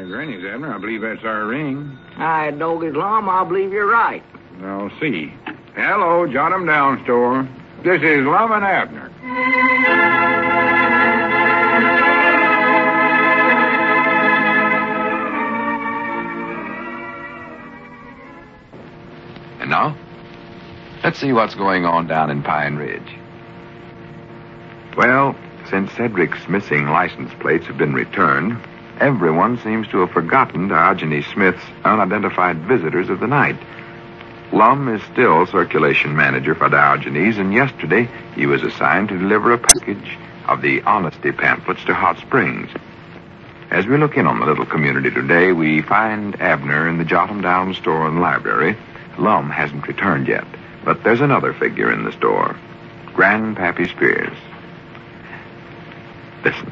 Granny's, Abner. I believe that's our ring. I dog it, Lum. I believe you're right. I'll see. Hello, Jot 'em Down store. This is Lum and Abner. And now, let's see what's going on down in Pine Ridge. Well, since Cedric's missing license plates have been returned, everyone seems to have forgotten Diogenes Smith's unidentified visitors of the night. Lum is still circulation manager for Diogenes, and yesterday he was assigned to deliver a package of the honesty pamphlets to Hot Springs. As we look in on the little community today, we find Abner in the Jot 'em Down store and library. Lum hasn't returned yet, but there's another figure in the store, Grandpappy Spears. Listen.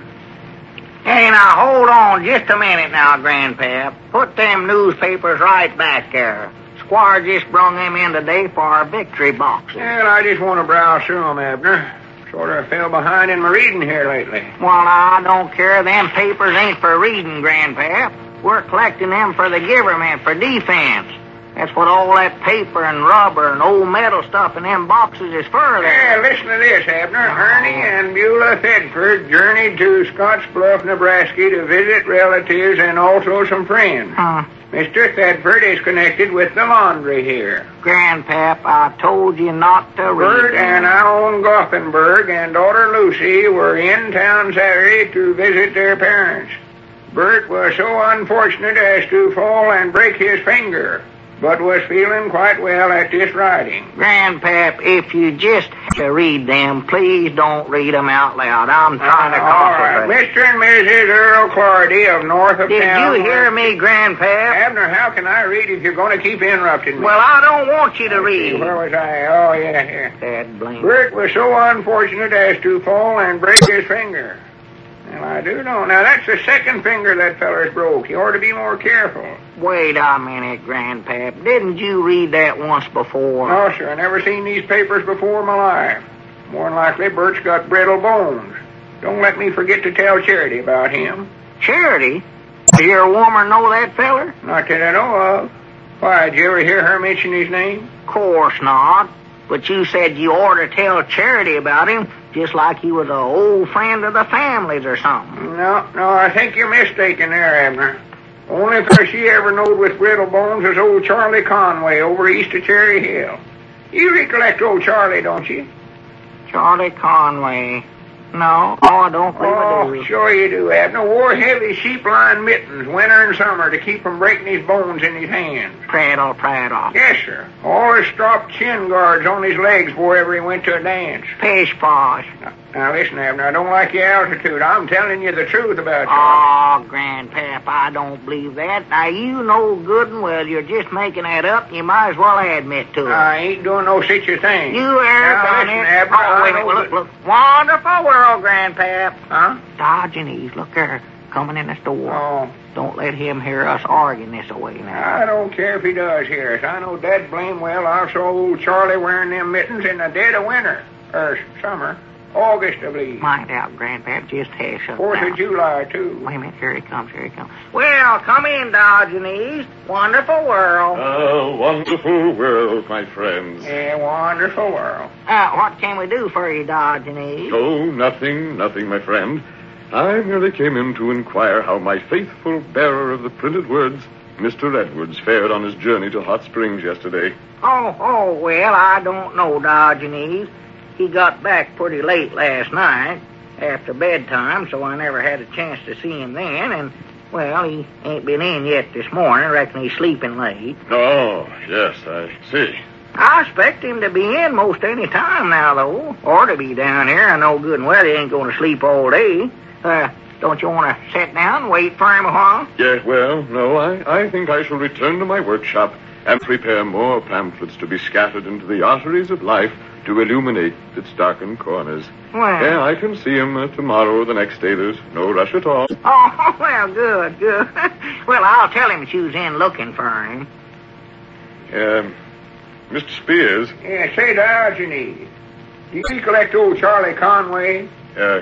Hey, now, hold on just a minute now, Grandpap. Put them newspapers right back there. Squire just brung them in today for our victory boxes. Well, I just want to browse through them, Abner. Sort of fell behind in my reading here lately. Well, I don't care. Them papers ain't for reading, Grandpap. We're collecting them for the government, for defense. That's what all that paper and rubber and old metal stuff in them boxes is for. Yeah, listen to this, Abner. Ernie and Beulah Thedford journeyed to Scotts Bluff, Nebraska to visit relatives and also some friends. Mr. Thedford is connected with the laundry here. Grandpap, I told you not to read Bert and Alan Gothenburg and daughter Lucy were in town Saturday to visit their parents. Bert was so unfortunate as to fall and break his finger, but was feeling quite well at this writing. Grandpap, if you just have to read them, please don't read them out loud. I'm trying to concentrate. All right. Mr. and Mrs. Earl Clardy of north of town. Did you hear me, Grandpap? Abner, how can I read if you're going to keep interrupting me? Well, I don't want you to read. Where was I? Oh, yeah, here. Dad blame. Bert was so unfortunate as to fall and break his finger. Well, I do know. Now, that's the second finger that feller's broke. You ought to be more careful. Wait a minute, Grandpap. Didn't you read that once before? No, sir. I never seen these papers before in my life. More than likely, Bert's got brittle bones. Don't let me forget to tell Charity about him. Charity? Does your woman know that feller? Not that I know of. Why, did you ever hear her mention his name? Course not. But you said you ought to tell Charity about him, just like he was an old friend of the family's or something. No, I think you're mistaken there, Abner. Only because she ever knowed with brittle bones was old Charlie Conway over east of Cherry Hill. You recollect old Charlie, don't you? Charlie Conway. No, I don't believe I do. Sure you do, Abner. Wore heavy sheep-lined mittens winter and summer to keep from breaking his bones in his hands. Prattle. Yes, sir. Always stropped chin guards on his legs wherever he went to a dance. Pish posh. Now, listen, Abner, I don't like your altitude. I'm telling you the truth about you. Oh, Grandpap, I don't believe that. Now, you know good and well you're just making that up. You might as well admit to it. I ain't doing no such a thing. You ever done it? Abner, oh, wait a minute. Look. Wonderful world, Grandpap. Huh? Diogenes, look there, coming in the store. Oh. Don't let him hear us arguing this away now. I don't care if he does hear us. I know dead blame well I saw old Charlie wearing them mittens in the dead of winter. Or summer. August, I believe. Mind out, Grandpap. Just hush up. 4th of July, too. Wait a minute. Here he comes. Well, come in, Diogenes. Wonderful world. Wonderful world, my friends. Yeah, wonderful world. What can we do for you, Diogenes? Oh, nothing, my friend. I merely came in to inquire how my faithful bearer of the printed words, Mr. Edwards, fared on his journey to Hot Springs yesterday. Oh, well, I don't know, Diogenes. He got back pretty late last night, after bedtime, so I never had a chance to see him then, and, well, he ain't been in yet this morning. Reckon he's sleeping late. Oh, yes, I see. I expect him to be in most any time now, though. Or to be down here. I know good and well he ain't going to sleep all day. Don't you want to sit down and wait for him a while? Yes, well, no, I think I shall return to my workshop and prepare more pamphlets to be scattered into the arteries of life to illuminate its darkened corners. Well. Yeah, I can see him tomorrow or the next day. There's no rush at all. Oh, well, good. Well, I'll tell him that you was in looking for him. Mr. Spears? Yeah, say, Diogenes, do you recollect old Charlie Conway?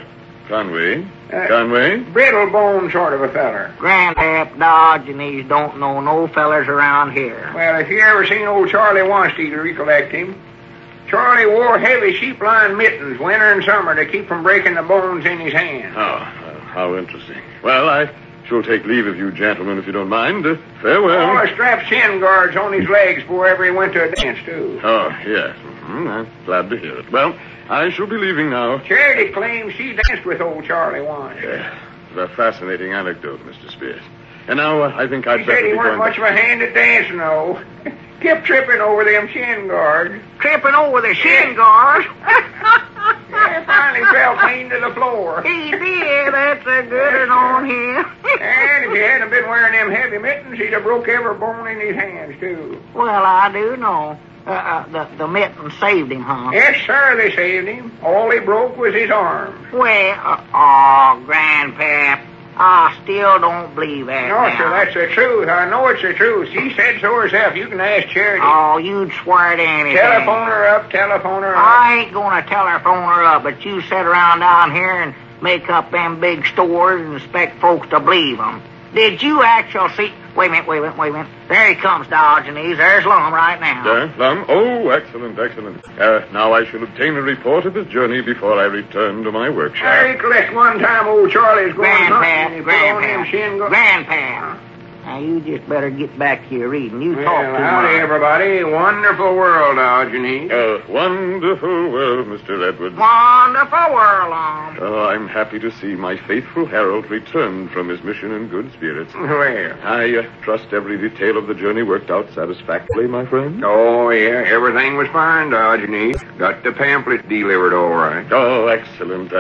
Conway. Conway? Brittle bone sort of a feller. Grandpap, Diogenes don't know no fellers around here. Well, if you ever seen old Charlie Wanstead, you recollect him. Charlie wore heavy sheep-lined mittens winter and summer to keep from breaking the bones in his hands. Oh, how interesting. Well, I shall take leave of you gentlemen if you don't mind. Farewell. Oh, strapped shin guards on his legs wherever he went to a dance, too. Oh, yes. I'm glad to hear it. Well, I shall be leaving now. Charity claims she danced with old Charlie once. A fascinating anecdote, Mr. Spears. And now I think I'd He better said he be weren't going much of a hand at dancing, though. Kept tripping over them shin guards. Tripping over the shin guards. Yeah, finally fell clean to the floor. He did. That's a good one on him. And if he hadn't been wearing them heavy mittens, he'd have broke every bone in his hands, too. Well, I do know. The mitten saved him, huh? Yes, sir, they saved him. All he broke was his arms. Well, Grandpap, I still don't believe that No, now. sir, that's the truth. I know it's the truth. She said so herself. You can ask Charity. Oh, you'd swear to anything. Telephone her up. I ain't gonna telephone her up, but you sit around down here and make up them big stories and expect folks to believe them. Did you actually see... Wait a minute. There he comes, Diogenes. There's Lum right now. Lum? Oh, excellent. Now I shall obtain a report of his journey before I return to my workshop. I recollect one time old Charlie's going hunting and he put on them shin guards. Grandpa. Now, you just better get back to your reading. You talk too much. Howdy, everybody. Wonderful world, Diogenes. Wonderful world, Mr. Edwards. Wonderful world, Lum. Oh, I'm happy to see my faithful herald return from his mission in good spirits. Well. I trust every detail of the journey worked out satisfactorily, my friend. Oh, yeah, everything was fine, Diogenes. Got the pamphlet delivered all right. Oh, excellent.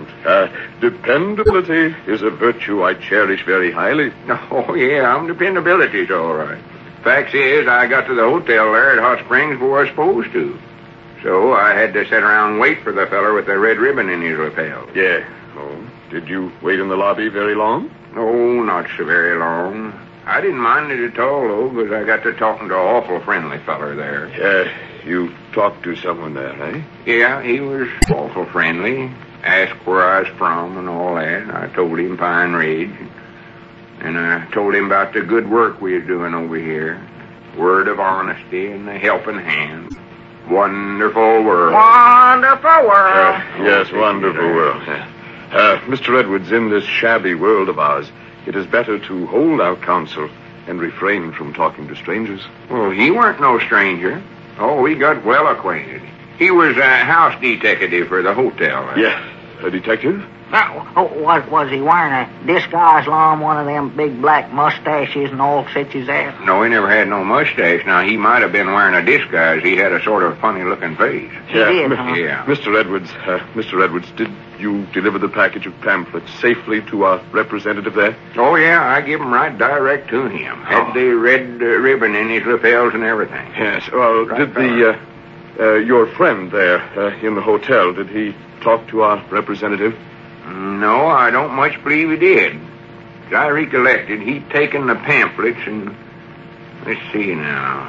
Dependability is a virtue I cherish very highly. Oh, yeah, I'm dependability's all right. Fact is, I got to the hotel there at Hot Springs before I was supposed to. So I had to sit around and wait for the feller with the red ribbon in his lapel. Yeah. Oh, did you wait in the lobby very long? Oh, not so very long. I didn't mind it at all, though, because I got to talking to an awful friendly feller there. Yeah, you talked to someone there, eh? Yeah, he was awful friendly. Asked where I was from and all that. I told him Pine Ridge. And I told him about the good work we was doing over here. Word of honesty and the helping hand. Wonderful world. Wonderful world. Yes, wonderful world. Mr. Edwards, in this shabby world of ours, it is better to hold our counsel and refrain from talking to strangers. Well, he weren't no stranger. Oh, we got well acquainted. He was a house detective for the hotel. Yeah, a detective? Was he wearing a disguise, Lum, one of them big black mustaches and all such as that? No, he never had no mustache. Now, he might have been wearing a disguise. He had a sort of funny-looking face. He did, huh? Yeah. Mr. Edwards, did you deliver the package of pamphlets safely to our representative there? Oh, yeah, I give 'em right direct to him. Had the red ribbon in his lapels and everything. Yes, well, Right, did your friend there in the hotel, did he talk to our representative? No, I don't much believe he did. As I recollected, he'd taken the pamphlets and... Let's see now.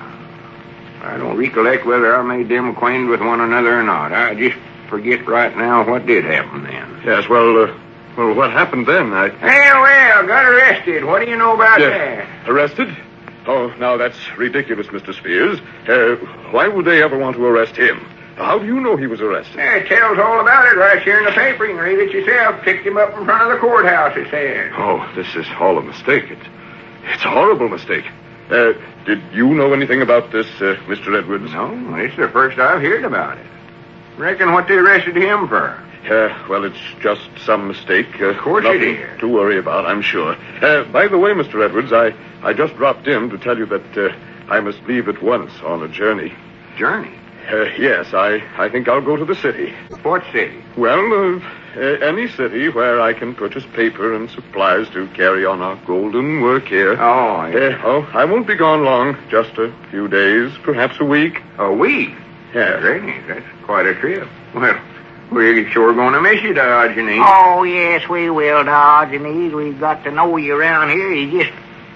I don't recollect whether I made them acquainted with one another or not. I just forget right now what did happen then. Yes, well, what happened then? Well, got arrested. What do you know about that? Arrested? Oh, now that's ridiculous, Mr. Spears. Why would they ever want to arrest him? How do you know he was arrested? It tells all about it right here in the paper. You can read it yourself. Picked him up in front of the courthouse, it says. Oh, this is all a mistake. It's a horrible mistake. Did you know anything about this, Mr. Edwards? No, it's the first I've heard about it. Reckon what they arrested him for? Well, it's just some mistake. Of course it is. To worry about, I'm sure. By the way, Mr. Edwards, I just dropped in to tell you that I must leave at once on a journey. Journey? Yes, I think I'll go to the city. What city? Well, any city where I can purchase paper and supplies to carry on our golden work here. Oh, yeah. I won't be gone long. Just a few days, perhaps a week. A week? Yes. Goodness, that's quite a trip. Well, we're sure going to miss you, Diogenes. Oh, yes, we will, Diogenes. We've got to know you around here. You just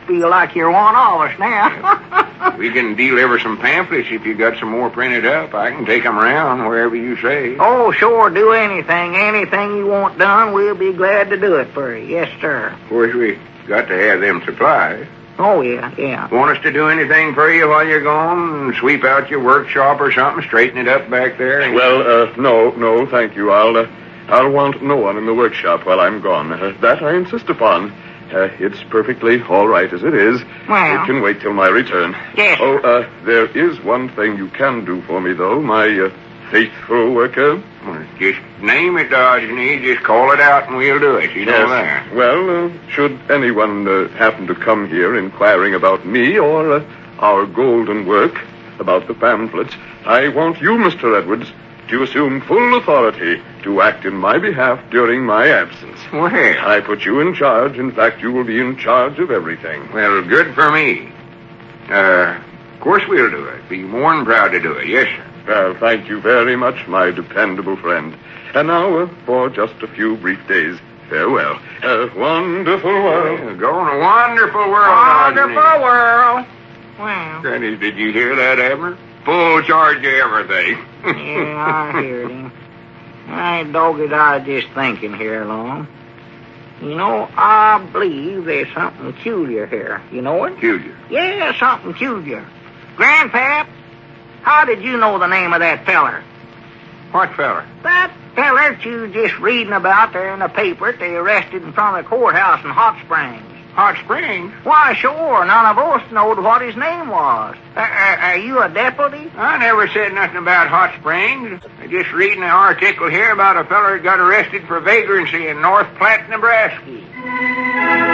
feel like you're one of us now. We can deliver some pamphlets if you got some more printed up. I can take them around wherever you say. Oh, sure, do anything. Anything you want done, we'll be glad to do it for you. Yes, sir. Of course, we got to have them supplies. Oh, yeah. Want us to do anything for you while you're gone? Sweep out your workshop or something? Straighten it up back there? Well, no, thank you. I'll want no one in the workshop while I'm gone. That I insist upon. It's perfectly all right as it is. Well. It can wait till my return. Yes. Oh, there is one thing you can do for me, though, my faithful worker. Well, just name it, Diogenes. Just call it out and we'll do it. You know that. Well, should anyone happen to come here inquiring about me or our golden work, about the pamphlets, I want you, Mr. Edwards, to assume full authority to act in my behalf during my absence. Well, I put you in charge. In fact, you will be in charge of everything. well, good for me. Of course we'll do it. Be more than proud to do it. Yes, sir. Well, thank you very much, my dependable friend. And now, for just a few brief days, farewell. Wonderful world. Go in a wonderful world, Wonderful Diogenes. world. Well, Granny, did you hear that, Abner? Full charge of everything. yeah, I heard him. Hey, doggy, I was just thinking here along. You know, I believe there's something peculiar here. You know it? Peculiar. Yeah, something peculiar. Grandpap, how did you know the name of that feller? What feller? That feller that you was just reading about there in the paper that they arrested in front of the courthouse in Hot Springs. Hot Springs? Why, sure, none of us knowed what his name was. Are you a deputy? I never said nothing about Hot Springs. I'm just reading an article here about a feller that got arrested for vagrancy in North Platte, Nebraska.